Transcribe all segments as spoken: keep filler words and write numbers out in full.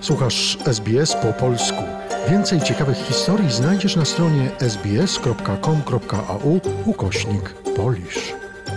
Słuchasz S B S po polsku. Więcej ciekawych historii znajdziesz na stronie sbs.com.au ukośnik Polish.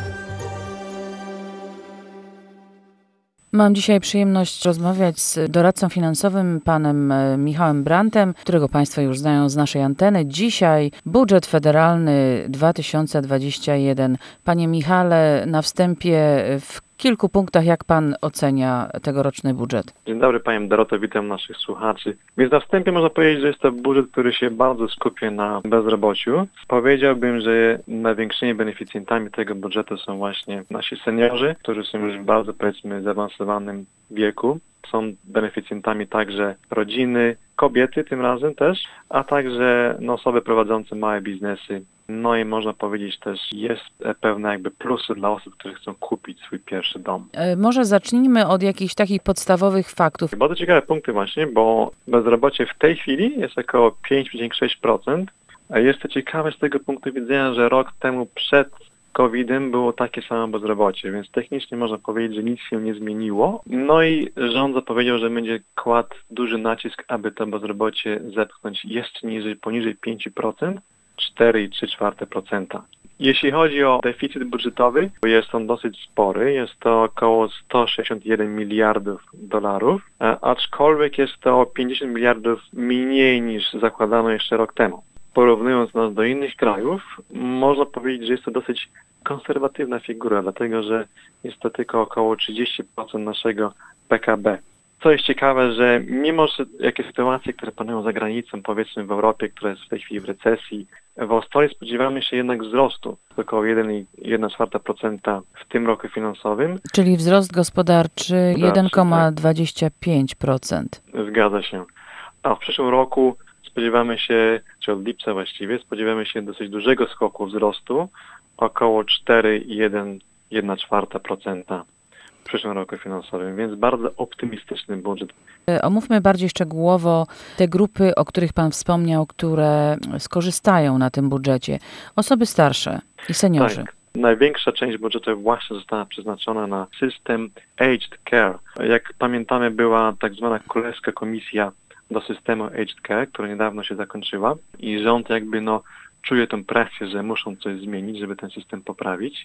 Mam dzisiaj przyjemność rozmawiać z doradcą finansowym, panem Michałem Brantem, którego państwo już znają z naszej anteny. Dzisiaj budżet federalny dwa tysiące dwudziesty pierwszy. Panie Michale, na wstępie w kilku punktach, jak pan ocenia tegoroczny budżet? Dzień dobry Panie Doroto, witam naszych słuchaczy. Więc na wstępie można powiedzieć, że jest to budżet, który się bardzo skupia na bezrobociu. Powiedziałbym, że największymi beneficjentami tego budżetu są właśnie nasi seniorzy, którzy są już w bardzo, powiedzmy, zaawansowanym wieku. Są beneficjentami także rodziny, kobiety tym razem też, a także no, osoby prowadzące małe biznesy. No i można powiedzieć też, jest pewne jakby plusy dla osób, które chcą kupić swój pierwszy dom. E, może zacznijmy od jakichś takich podstawowych faktów. Bardzo ciekawe punkty właśnie, bo bezrobocie w tej chwili jest około pięć przecinek sześć procent. A jest to ciekawe z tego punktu widzenia, że rok temu przed kowidem było takie samo bezrobocie, więc technicznie można powiedzieć, że nic się nie zmieniło. No i rząd zapowiedział, że będzie kładł duży nacisk, aby to bezrobocie zepchnąć jeszcze niżej, poniżej pięć procent, cztery przecinek trzy czwarte procent. Jeśli chodzi o deficyt budżetowy, jest on dosyć spory, jest to około sto sześćdziesiąt jeden miliardów dolarów, aczkolwiek jest to o pięćdziesiąt miliardów mniej niż zakładano jeszcze rok temu. Porównując nas do innych krajów, można powiedzieć, że jest to dosyć konserwatywna figura, dlatego że jest to tylko około trzydzieści procent naszego P K B. Co jest ciekawe, że mimo że jakie sytuacje, które panują za granicą, powiedzmy w Europie, która jest w tej chwili w recesji, w Australii spodziewamy się jednak wzrostu, około jeden przecinek jedna czwarta procent w tym roku finansowym. Czyli wzrost gospodarczy jeden przecinek dwadzieścia pięć procent. Zgadza się. A w przyszłym roku spodziewamy się, czy od lipca właściwie, spodziewamy się dosyć dużego skoku wzrostu, około cztery przecinek jedna czwarta procent w przyszłym roku finansowym, więc bardzo optymistyczny budżet. Omówmy bardziej szczegółowo te grupy, o których pan wspomniał, które skorzystają na tym budżecie. Osoby starsze i seniorzy. Tak. Największa część budżetu właśnie została przeznaczona na system Aged Care. Jak pamiętamy, była tak zwana królewska komisja do systemu Aged Care, która niedawno się zakończyła i rząd jakby no czuje tę presję, że muszą coś zmienić, żeby ten system poprawić.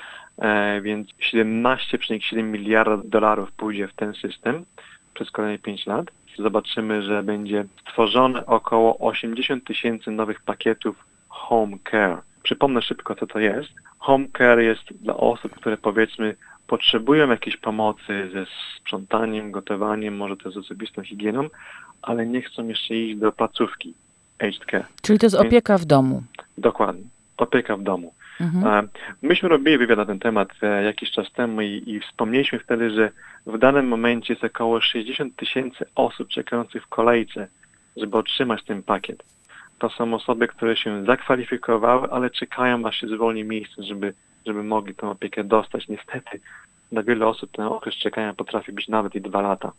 E, więc siedemnaście przecinek siedem miliarda dolarów pójdzie w ten system przez kolejne pięć lat. Zobaczymy, że będzie stworzone około osiemdziesiąt tysięcy nowych pakietów Home Care. Przypomnę szybko, co to jest. Home Care jest dla osób, które powiedzmy potrzebują jakiejś pomocy ze sprzątaniem, gotowaniem, może też z osobistą higieną, ale nie chcą jeszcze iść do placówki Aged Care. Czyli to jest opieka w domu. Dokładnie. Opieka w domu. Mhm. Myśmy robili wywiad na ten temat jakiś czas temu i, i wspomnieliśmy wtedy, że w danym momencie jest około sześćdziesiąt tysięcy osób czekających w kolejce, żeby otrzymać ten pakiet. To są osoby, które się zakwalifikowały, ale czekają, aż się zwolni miejsce, żeby, żeby mogli tę opiekę dostać. Niestety dla wielu osób ten okres czekania potrafi być nawet i dwa lata.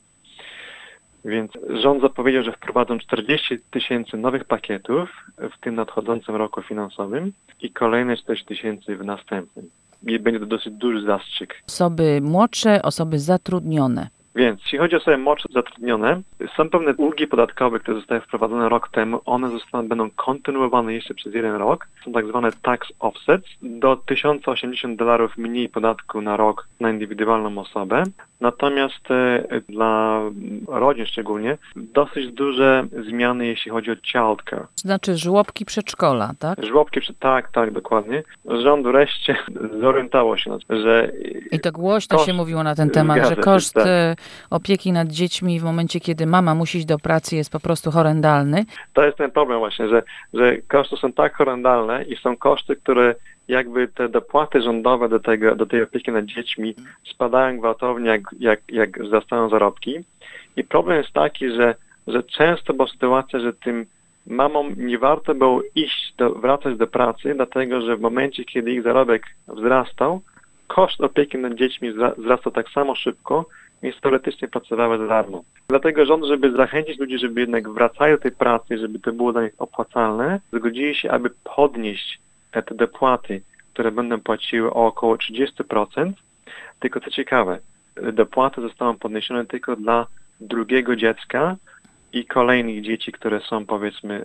Więc rząd zapowiedział, że wprowadzą czterdzieści tysięcy nowych pakietów w tym nadchodzącym roku finansowym i kolejne czterdzieści tysięcy w następnym. I będzie to dosyć duży zastrzyk. Osoby młodsze, osoby zatrudnione. Więc jeśli chodzi o osoby młodsze zatrudnione, są pewne ulgi podatkowe, które zostały wprowadzone rok temu. One zostaną, będą kontynuowane jeszcze przez jeden rok. Są tak zwane tax offsets. Do tysiąc osiemdziesiąt dolarów mniej podatku na rok na indywidualną osobę. Natomiast e, dla rodzin szczególnie dosyć duże zmiany, jeśli chodzi o childcare. Znaczy żłobki przedszkola, tak? Żłobki, tak, tak, dokładnie. Rząd wreszcie zorientował się, że... I to głośno koszt, się mówiło na ten temat, że koszt tak. opieki nad dziećmi w momencie, kiedy mama musi iść do pracy, jest po prostu horrendalny. To jest ten problem właśnie, że, że koszty są tak horrendalne i są koszty, które jakby te dopłaty rządowe do tego, do tej opieki nad dziećmi spadają gwałtownie, jak, jak, jak wzrastają zarobki. I problem jest taki, że, że często była sytuacja, że tym mamom nie warto było iść, do, wracać do pracy, dlatego że w momencie, kiedy ich zarobek wzrastał, koszt opieki nad dziećmi wzrastał tak samo szybko, więc teoretycznie pracowały za darmo. Dlatego rząd, żeby zachęcić ludzi, żeby jednak wracali do tej pracy, żeby to było dla nich opłacalne, zgodzili się, aby podnieść te dopłaty, które będą płaciły o około trzydzieści procent. Tylko co ciekawe, dopłaty zostaną podniesione tylko dla drugiego dziecka i kolejnych dzieci, które są powiedzmy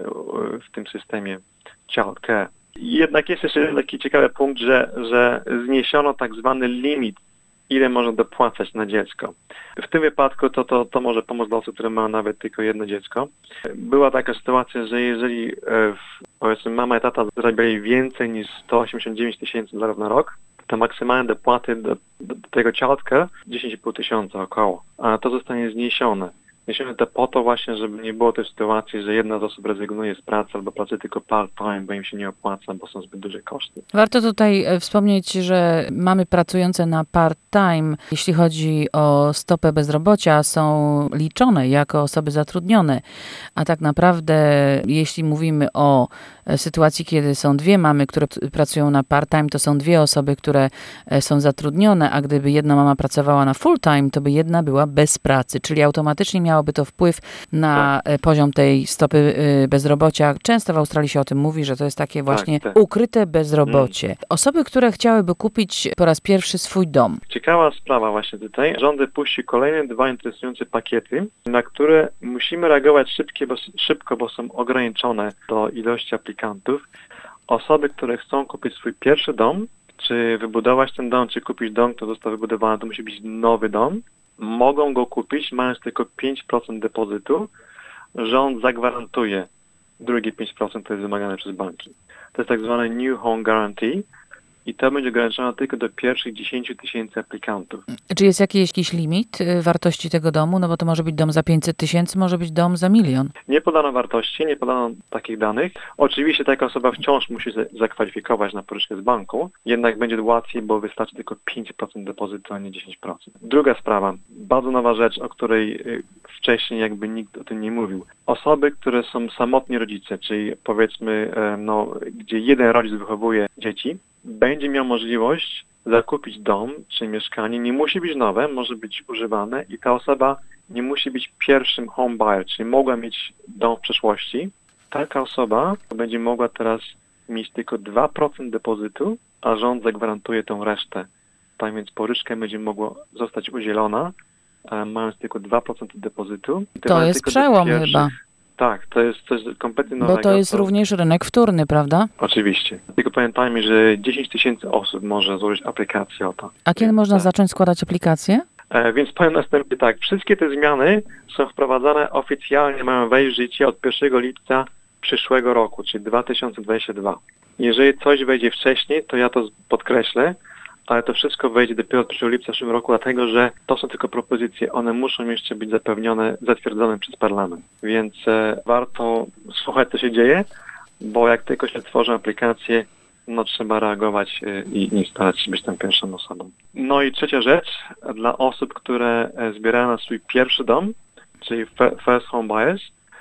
w tym systemie child care. Jednak jest jeszcze taki ciekawy punkt, że, że zniesiono tak zwany limit, ile można dopłacać na dziecko. W tym wypadku to, to, to może pomóc dla osób, które mają nawet tylko jedno dziecko. Była taka sytuacja, że jeżeli powiedzmy mama i tata zarabiali więcej niż sto osiemdziesiąt dziewięć tysięcy dolarów na rok, to maksymalne dopłaty do, do, do tego child care dziesięć i pół tysiąca około. A to zostanie zniesione. Zniesione to po to właśnie, żeby nie było tej sytuacji, że jedna z osób rezygnuje z pracy albo pracuje tylko part-time, bo im się nie opłaca, bo są zbyt duże koszty. Warto tutaj wspomnieć, że mamy pracujące na part-time, jeśli chodzi o stopę bezrobocia, są liczone jako osoby zatrudnione, a tak naprawdę jeśli mówimy o sytuacji, kiedy są dwie mamy, które pracują na part-time, to są dwie osoby, które są zatrudnione, a gdyby jedna mama pracowała na full-time, to by jedna była bez pracy, czyli automatycznie miałoby to wpływ na tak. poziom tej stopy bezrobocia. Często w Australii się o tym mówi, że to jest takie właśnie tak, tak. ukryte bezrobocie. Mm. Osoby, które chciałyby kupić po raz pierwszy swój dom. Ciekawa sprawa właśnie tutaj. Rząd wypuści kolejne dwa interesujące pakiety, na które musimy reagować szybkie, bo, szybko, bo są ograniczone do ilości aplikantów. Osoby, które chcą kupić swój pierwszy dom, czy wybudować ten dom, czy kupić dom, który został wybudowany, to musi być nowy dom. Mogą go kupić, mając tylko pięć procent depozytu. Rząd zagwarantuje drugie pięć procent, które jest wymagane przez banki. To jest tak zwany New Home Guarantee i to będzie ograniczone tylko do pierwszych dziesięć tysięcy aplikantów. Czy jest jakiś, jakiś limit wartości tego domu? No bo to może być dom za pięćset tysięcy, może być dom za milion. Nie podano wartości, nie podano takich danych. Oczywiście taka osoba wciąż musi zakwalifikować na pożyczkę z banku, jednak będzie łatwiej, bo wystarczy tylko pięć procent depozytu, a nie dziesięć procent. Druga sprawa, bardzo nowa rzecz, o której wcześniej jakby nikt o tym nie mówił. Osoby, które są samotni rodzice, czyli powiedzmy, no, gdzie jeden rodzic wychowuje dzieci, będzie miał możliwość zakupić dom czy mieszkanie. Nie musi być nowe, może być używane i ta osoba nie musi być pierwszym home buyer, czyli mogła mieć dom w przeszłości. Taka osoba będzie mogła teraz mieć tylko dwa procent depozytu, a rząd zagwarantuje tą resztę. Tak więc pożyczka będzie mogła zostać udzielona, mając tylko dwa procent depozytu. To jest przełom chyba. Tak, to jest coś kompletnie nowego. Bo to jest to... również rynek wtórny, prawda? Oczywiście. Tylko pamiętajmy, że dziesięć tysięcy osób może złożyć aplikację o to. A kiedy Więc, można tak. zacząć składać aplikację? E, więc powiem następnie tak. Wszystkie te zmiany są wprowadzane oficjalnie, mają wejść w życie od pierwszego lipca przyszłego roku, czyli dwa tysiące dwudziestego drugiego. Jeżeli coś wejdzie wcześniej, to ja to podkreślę, ale to wszystko wejdzie dopiero od pierwszego lipca w przyszłym roku, dlatego że to są tylko propozycje. One muszą jeszcze być zapewnione, zatwierdzone przez parlament. Więc e, warto słuchać, co się dzieje, bo jak tylko się tworzą aplikacje, no trzeba reagować e, i, i starać się być tam pierwszą osobą. No i trzecia rzecz, dla osób, które e, zbierają na swój pierwszy dom, czyli first home buyers,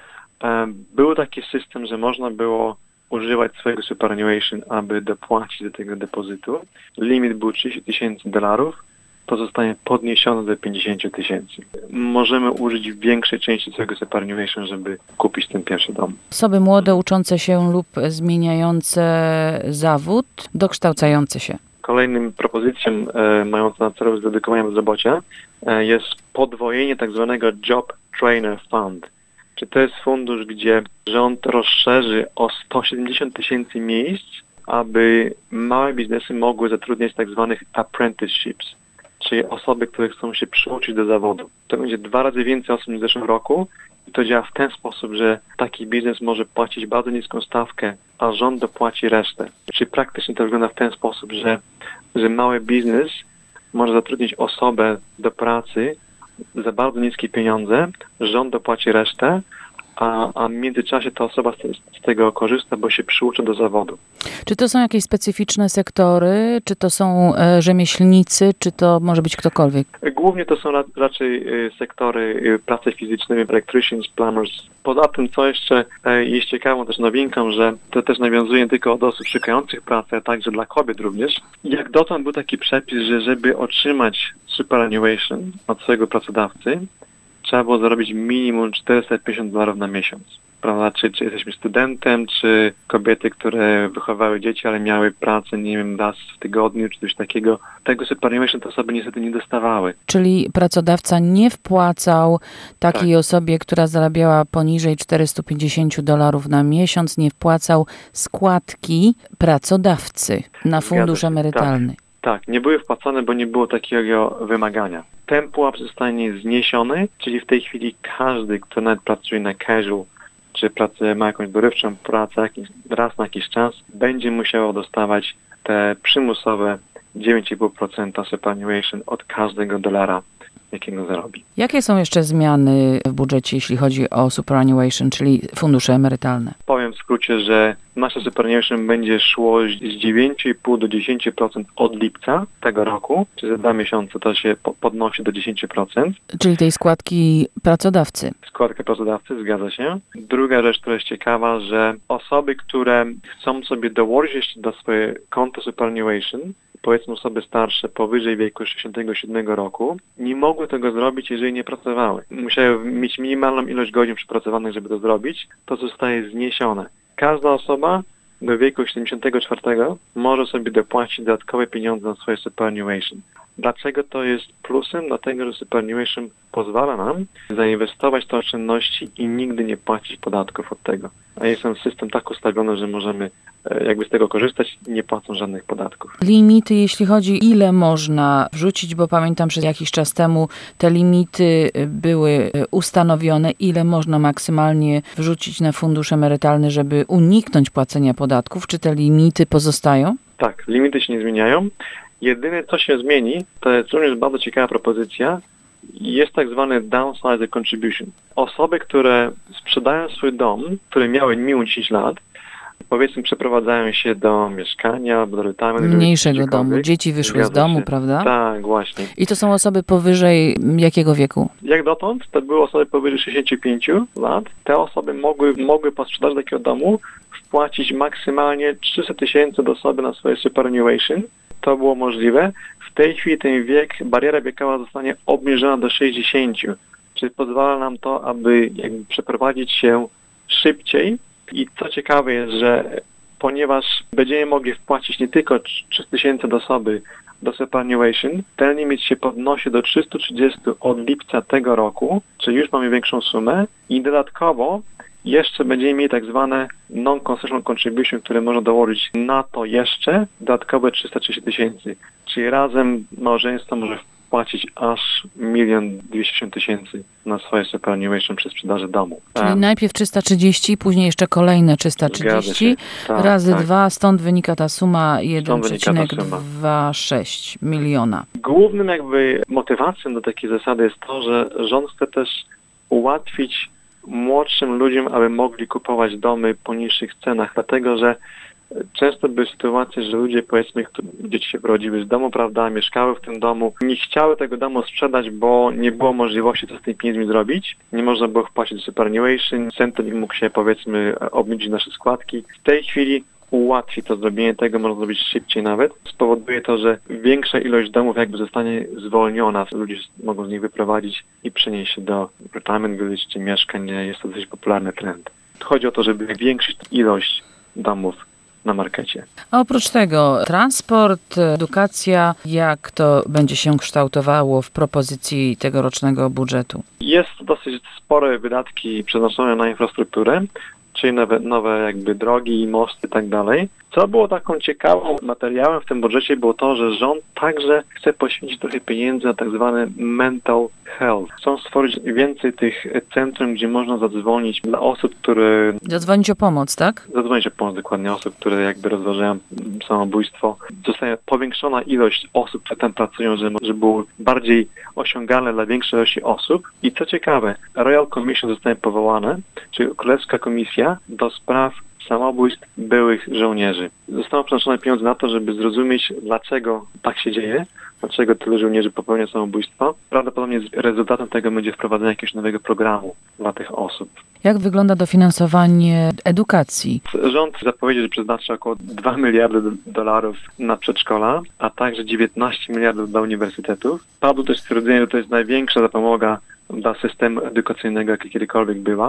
e, był taki system, że można było używać swojego superannuation, aby dopłacić do tego depozytu. Limit był trzydzieści tysięcy dolarów, to zostanie podniesione do pięćdziesiąt tysięcy. Możemy użyć większej części swojego superannuation, żeby kupić ten pierwszy dom. Osoby młode, uczące się lub zmieniające zawód, dokształcające się. Kolejnym propozycją e, mającą na celu zredukowanie bezrobocia e, jest podwojenie tak zwanego Job Trainer Fund. Czy to jest fundusz, gdzie rząd rozszerzy o sto siedemdziesiąt tysięcy miejsc, aby małe biznesy mogły zatrudniać tak zwanych apprenticeships, czyli osoby, które chcą się przyuczyć do zawodu. To będzie dwa razy więcej osób niż w zeszłym roku i to działa w ten sposób, że taki biznes może płacić bardzo niską stawkę, a rząd dopłaci resztę. Czyli praktycznie to wygląda w ten sposób, że, że mały biznes może zatrudnić osobę do pracy za bardzo niskie pieniądze, rząd dopłaci resztę, a, a w międzyczasie ta osoba z, z tego korzysta, bo się przyuczy do zawodu. Czy to są jakieś specyficzne sektory, czy to są e, rzemieślnicy, czy to może być ktokolwiek? Głównie to są ra, raczej y, sektory y, pracy fizycznej, electricians, plumbers. Poza tym, co jeszcze y, jest ciekawą też nowinką, że to też nawiązuje nie tylko do osób szukających pracy, ale także dla kobiet również. Jak dotąd był taki przepis, że żeby otrzymać superannuation od swojego pracodawcy, trzeba było zarobić minimum czterysta pięćdziesiąt dolarów na miesiąc. prawda, czy, czy jesteśmy studentem, czy kobiety, które wychowały dzieci, ale miały pracę, nie wiem, raz w tygodniu, czy coś takiego. Tego superannuation te osoby niestety nie dostawały. Czyli pracodawca nie wpłacał takiej Tak. osobie, która zarabiała poniżej czterysta pięćdziesiąt dolarów na miesiąc, nie wpłacał składki pracodawcy na Zgadza fundusz się, emerytalny. Tak, nie były wpłacone, bo nie było takiego wymagania. Ten pułap zostanie zniesiony, czyli w tej chwili każdy, kto nawet pracuje na casual, czy pracuje, ma jakąś dorywczą pracę jakiś, raz na jakiś czas, będzie musiał dostawać te przymusowe dziewięć i pół procent superannuation od każdego dolara, jakiego zarobi. Jakie są jeszcze zmiany w budżecie, jeśli chodzi o superannuation, czyli fundusze emerytalne? Powiem w skrócie, że nasze superannuation będzie szło z dziewięć i pół do dziesięć procent od lipca tego roku, czyli za dwa miesiące to się po- podnosi do dziesięć procent. Czyli tej składki pracodawcy. Składkę pracodawcy, zgadza się. Druga rzecz, która jest ciekawa, że osoby, które chcą sobie dołożyć jeszcze do swoje konto superannuation, powiedzmy osoby starsze powyżej wieku sześćdziesiątego siódmego roku, nie mogły tego zrobić, jeżeli nie pracowały. Musiały mieć minimalną ilość godzin przepracowanych, żeby to zrobić. To zostaje zniesione. Każda osoba do wieku siedemdziesiątego czwartego może sobie dopłacić dodatkowe pieniądze na swoje superannuation. Dlaczego to jest plusem? Dlatego, że superannuation pozwala nam zainwestować te oszczędności i nigdy nie płacić podatków od tego. A jest ten system tak ustawiony, że możemy e, jakby z tego korzystać, nie płacąc żadnych podatków. Limity, jeśli chodzi, ile można wrzucić, bo pamiętam, że jakiś czas temu te limity były ustanowione, ile można maksymalnie wrzucić na fundusz emerytalny, żeby uniknąć płacenia podatków. Czy te limity pozostają? Tak, limity się nie zmieniają. Jedyne, co się zmieni, to jest również bardzo ciekawa propozycja, jest tak zwany downsizer contribution. Osoby, które sprzedają swój dom, które miały minimum dziesięć lat, powiedzmy przeprowadzają się do mieszkania, albo do retirement, Mniejszego domu. Dzieci wyszły z domu, się. prawda? Tak, właśnie. I to są osoby powyżej jakiego wieku? Jak dotąd to były osoby powyżej sześćdziesięciu pięciu lat. Te osoby mogły, mogły po sprzedaży takiego domu wpłacić maksymalnie trzysta tysięcy do osoby na swoje superannuation. To było możliwe. W tej chwili ten wiek, bariera wiekowa zostanie obniżona do sześćdziesięciu. Czyli pozwala nam to, aby jakby przeprowadzić się szybciej. I co ciekawe jest, że ponieważ będziemy mogli wpłacić nie tylko trzysta tysięcy do osoby do superannuation, ten limit się podnosi do trzysta trzydzieści od lipca tego roku, czyli już mamy większą sumę i dodatkowo jeszcze będziemy mieli tak zwane non-concessional contribution, które można dołożyć na to jeszcze dodatkowe trzysta trzydzieści tysięcy. Czyli razem małżeństwo może wpłacić aż milion dwieście tysięcy na swoje superannuation przy sprzedaży domu. Czyli Um, najpierw trzysta trzydzieści, później jeszcze kolejne trzysta trzydzieści, Zgadza się. Tak, razy tak. dwa, stąd wynika ta suma jeden wynika ta przecinek suma. dwadzieścia sześć miliona. Głównym jakby motywacją do takiej zasady jest to, że rząd chce też ułatwić młodszym ludziom, aby mogli kupować domy po niższych cenach, dlatego że często były sytuacje, że ludzie, powiedzmy, które dzieci się urodziły z domu, prawda, mieszkały w tym domu, nie chciały tego domu sprzedać, bo nie było możliwości co z tymi pieniędzmi zrobić. Nie można było wpłacić do superannuation, centrum mógł się, powiedzmy, obniżyć nasze składki. W tej chwili ułatwi to zrobienie tego, można zrobić szybciej nawet. Spowoduje to, że większa ilość domów jakby zostanie zwolniona, ludzie mogą z nich wyprowadzić i przenieść się do retirement village czy mieszkań. Jest to dosyć popularny trend. Chodzi o to, żeby zwiększyć ilość domów na markecie. A oprócz tego transport, edukacja, jak to będzie się kształtowało w propozycji tegorocznego budżetu? Jest dosyć spore wydatki przeznaczone na infrastrukturę, czyli nowe, nowe jakby drogi, mosty i tak dalej. Co było taką ciekawą materiałem w tym budżecie, było to, że rząd także chce poświęcić trochę pieniędzy na tak zwany mental health. Chcą stworzyć więcej tych centrum, gdzie można zadzwonić dla osób, które... Zadzwonić o pomoc, tak? Zadzwonić o pomoc dokładnie osób, które jakby rozważają samobójstwo. Zostaje powiększona ilość osób, które tam pracują, żeby, żeby było bardziej osiągalne dla większej ilości osób. I co ciekawe, Royal Commission zostanie powołane, czyli Królewska Komisja do spraw samobójstw byłych żołnierzy. Zostało przeznaczone pieniądze na to, żeby zrozumieć, dlaczego tak się dzieje, dlaczego tylu żołnierzy popełnia samobójstwo. Prawdopodobnie rezultatem tego będzie wprowadzenie jakiegoś nowego programu dla tych osób. Jak wygląda dofinansowanie edukacji? Rząd zapowiedział, że przeznaczy około dwa miliardy dolarów na przedszkola, a także dziewiętnaście miliardów dla uniwersytetów. Padło też stwierdzenie, że to jest największa zapomoga dla systemu edukacyjnego, jaka kiedykolwiek była.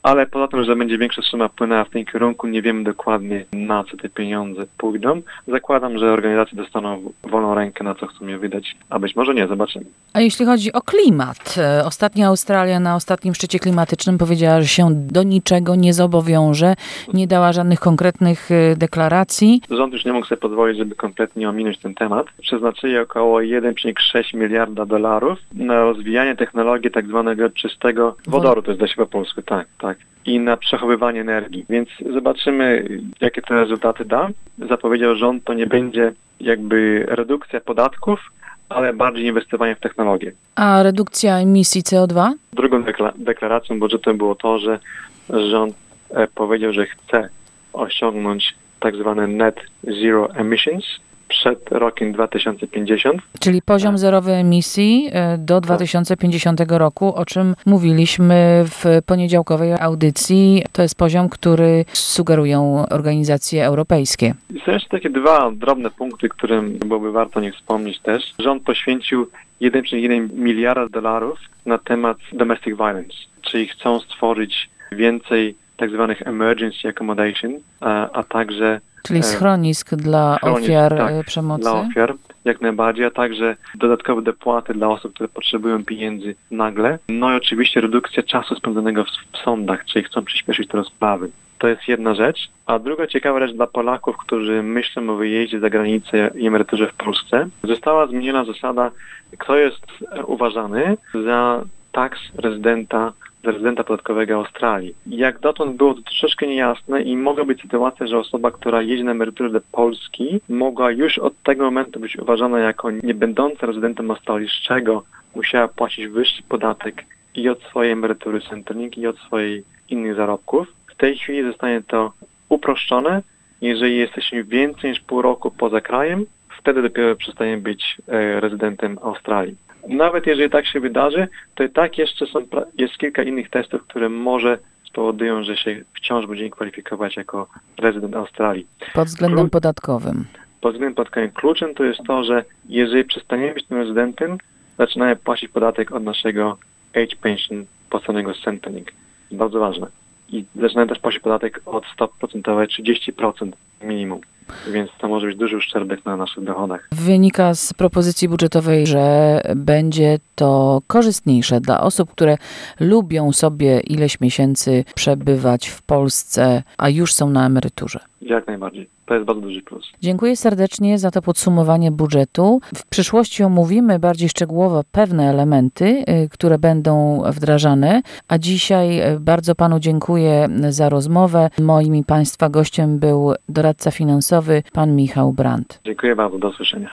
ale poza tym, że będzie większa suma płynęła w tym kierunku, nie wiemy dokładnie, na co te pieniądze pójdą. Zakładam, że organizacje dostaną wolną rękę, na co chcą je wydać, a być może nie, zobaczymy. A jeśli chodzi o klimat, e, ostatnio Australia na ostatnim szczycie klimatycznym powiedziała, że się do niczego nie zobowiąże, nie dała żadnych konkretnych e, deklaracji. Rząd już nie mógł sobie pozwolić, żeby kompletnie ominąć ten temat. Przeznaczyli około jeden przecinek sześć miliarda dolarów na rozwijanie technologii tak zwanego czystego wodoru, to jest da się po polsku, tak, tak. I na przechowywanie energii. Więc zobaczymy, jakie to rezultaty da. Zapowiedział rząd, to nie będzie jakby redukcja podatków, ale bardziej inwestowanie w technologię. A redukcja emisji C O dwa? Drugą dekla- deklaracją budżetu było to, że rząd e, powiedział, że chce osiągnąć tak zwane net zero emissions przed rokiem dwa tysiące pięćdziesiątym. Czyli poziom zerowy emisji e, do dwa tysiące pięćdziesiątego roku, o czym mówiliśmy w poniedziałkowej audycji. To jest poziom, który sugerują organizacje europejskie. I są jeszcze takie dwa drobne punkty, którym byłoby warto nie wspomnieć też. Rząd poświęcił jeden przecinek jeden miliarda dolarów na temat domestic violence, czyli chcą stworzyć więcej tak zwanych emergency accommodation, a, a także Czyli schronisk dla schronisk, ofiar tak, e, przemocy. dla ofiar, jak najbardziej, a także dodatkowe dopłaty dla osób, które potrzebują pieniędzy nagle. No i oczywiście redukcja czasu spędzonego w, w sądach, czyli chcą przyspieszyć te rozprawy. To jest jedna rzecz. A druga ciekawa rzecz dla Polaków, którzy myślą o wyjeździe za granicę i emeryturze w Polsce. Została zmieniona zasada, kto jest uważany za tax rezydenta za rezydenta podatkowego Australii. Jak dotąd było to troszeczkę niejasne i mogła być sytuacja, że osoba, która jedzie na emeryturę do Polski, mogła już od tego momentu być uważana jako nie będąca rezydentem Australii, z czego musiała płacić wyższy podatek i od swojej emerytury Centrelink i od swoich innych zarobków. W tej chwili zostanie to uproszczone. Jeżeli jesteśmy więcej niż pół roku poza krajem, wtedy dopiero przestaniemy być e, rezydentem Australii. Nawet jeżeli tak się wydarzy, to i tak jeszcze są, jest kilka innych testów, które może spowodują, że się wciąż będziemy kwalifikować jako rezydent Australii. Pod względem Klu- podatkowym. Pod względem podatkowym kluczem to jest to, że jeżeli przestaniemy być tym rezydentem, zaczynamy płacić podatek od naszego age pension płaconego z Centrelink. Bardzo ważne. I zaczynamy też płacić podatek od stopy procentowej trzydzieści procent minimum. Więc to może być duży uszczerbek na naszych dochodach. Wynika z propozycji budżetowej, że będzie to korzystniejsze dla osób, które lubią sobie ileś miesięcy przebywać w Polsce, a już są na emeryturze. Jak najbardziej. To jest bardzo duży plus. Dziękuję serdecznie za to podsumowanie budżetu. W przyszłości omówimy bardziej szczegółowo pewne elementy, które będą wdrażane, a dzisiaj bardzo panu dziękuję za rozmowę. Moim i państwa gościem był doradca finansowy pan Michał Brandt. Dziękuję bardzo, do usłyszenia.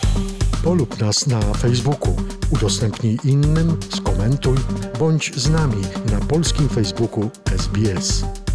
Polub nas na Facebooku, udostępnij innym, skomentuj, bądź z nami na polskim Facebooku S B S.